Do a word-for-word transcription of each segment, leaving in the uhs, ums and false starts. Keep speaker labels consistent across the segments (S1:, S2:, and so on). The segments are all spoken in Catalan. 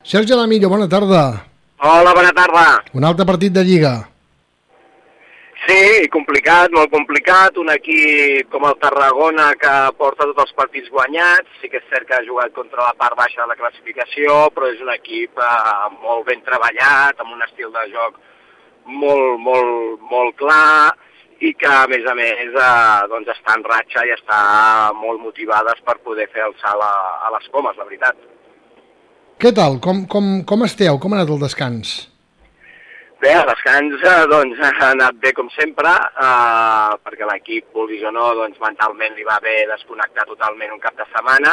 S1: Sergi Alamillo, bona tarda.
S2: Hola, bona tarda.
S1: Un altre partit de Lliga.
S2: Sí, complicat, molt complicat. Un equip com el Tarragona que porta tots els partits guanyats. Sí que és cert que ha jugat contra la part baixa de la classificació, però és un equip eh, molt ben treballat, amb un estil de joc molt, molt, molt clar i que, a més a més, eh, doncs està en ratxa i està molt motivades per poder fer el salt a, a les comes, la veritat.
S1: Què tal? Com, com, com esteu? Com ha anat el descans?
S2: Bé, el descans eh, doncs, ha anat bé com sempre, eh, perquè l'equip, vulguis o no, doncs, mentalment li va bé desconnectar totalment un cap de setmana,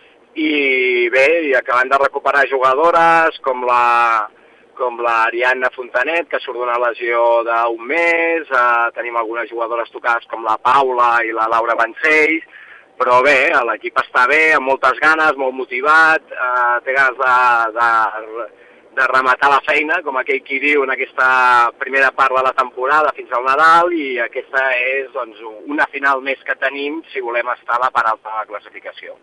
S2: i bé, i acabant de recuperar jugadores com la com l'Ariadna Fontanet, que surt d'una lesió d'un mes, eh, tenim algunes jugadores tocades com la Paula i la Laura Vancells, però bé, l'equip està bé, amb moltes ganes, molt motivat, eh, té ganes de, de, de rematar la feina, com aquell qui diu, en aquesta primera part de la temporada fins al Nadal, i aquesta és doncs, una final més que tenim si volem estar a la part alta de la classificació.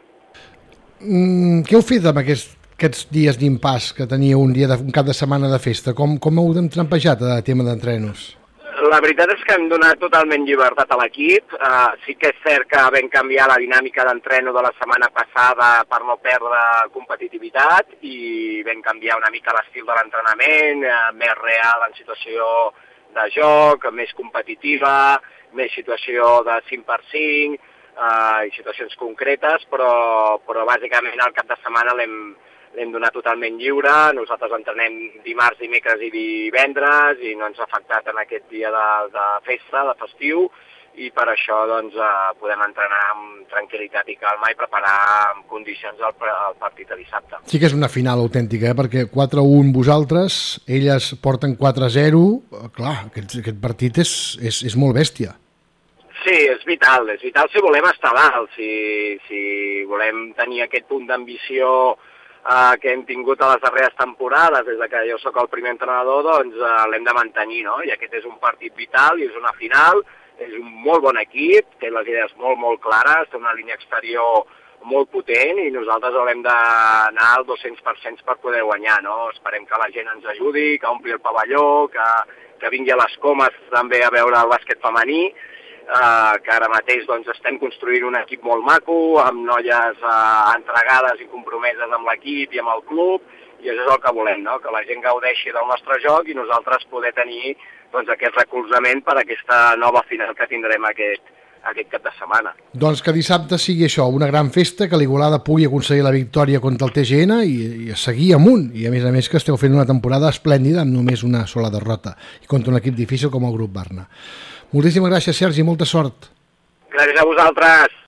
S1: Mm, què heu fet amb aquest, aquests dies d'impàs que tenia un, dia de, un cap de setmana de festa? Com, com heu entrampejat a tema d'entrenos?
S2: La veritat és que hem donat totalment llibertat a l'equip. Uh, sí que és cert que vam canviar la dinàmica d'entreno de la setmana passada per no perdre competitivitat i vam canviar una mica l'estil de l'entrenament, uh, més real en situació de joc, més competitiva, més situació de cinc per cinc uh, i situacions concretes, però, però bàsicament el cap de setmana l'hem l'hem donat totalment lliure. Nosaltres entrenem dimarts, dimecres i divendres i no ens ha afectat en aquest dia de, de festa, de festiu, i per això doncs, eh, podem entrenar amb tranquil·litat i calma i preparar en condicions el, el partit de dissabte.
S1: Sí que és una final autèntica, eh? Perquè quatre a un vosaltres, elles porten quatre a zero, clar, aquest, aquest partit és, és, és molt bèstia.
S2: Sí, és vital, és vital si volem estar dalt, si, si volem tenir aquest punt d'ambició Uh, que hem tingut a les darreres temporades, des de que jo sóc el primer entrenador, doncs uh, l'hem de mantenir, no? I aquest és un partit vital i és una final, és un molt bon equip, té les idees molt, molt clares, té una línia exterior molt potent i nosaltres haurem d'anar al dos-cents per cent per poder guanyar, no? Esperem que la gent ens ajudi, que ompli el pavelló, que, que vingui a les Comes també a veure el bàsquet femení, Uh, que ara mateix doncs, estem construint un equip molt maco, amb noies uh, entregades i compromeses amb l'equip i amb el club, i això és el que volem, no? Que la gent gaudeixi del nostre joc i nosaltres poder tenir doncs, aquest recolzament per a aquesta nova final que tindrem aquest, aquest cap de setmana.
S1: Doncs que dissabte sigui això, una gran festa, que l'Igualada pugui aconseguir la victòria contra el T G N i, i seguir amunt, i a més a més que esteu fent una temporada esplèndida amb només una sola derrota i contra un equip difícil com el Grup Barna. Moltíssimes gràcies, Sergi, molta sort.
S2: Gràcies a vosaltres.